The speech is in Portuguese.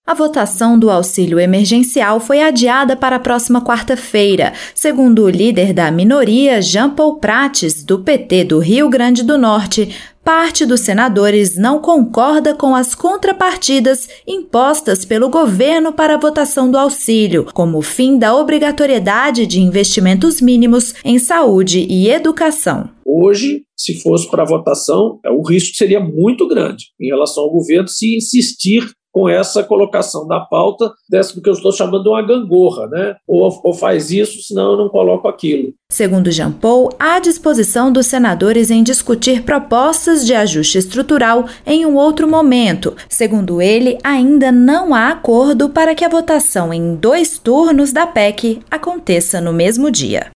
A votação do auxílio emergencial foi adiada para a próxima quarta-feira. Segundo o líder da minoria, Jean Paul Prates, do PT do Rio Grande do Norte, parte dos senadores não concorda com as contrapartidas impostas pelo governo para a votação do auxílio, como o fim da obrigatoriedade de investimentos mínimos em saúde e educação. Hoje, se fosse para a votação, o risco seria muito grande em relação ao governo se insistir com essa colocação da pauta, dessa que eu estou chamando de uma gangorra, né? Ou faz isso, senão eu não coloco aquilo. Segundo Jean Paul, há disposição dos senadores em discutir propostas de ajuste estrutural em um outro momento. Segundo ele, ainda não há acordo para que a votação em 2 turnos da PEC aconteça no mesmo dia.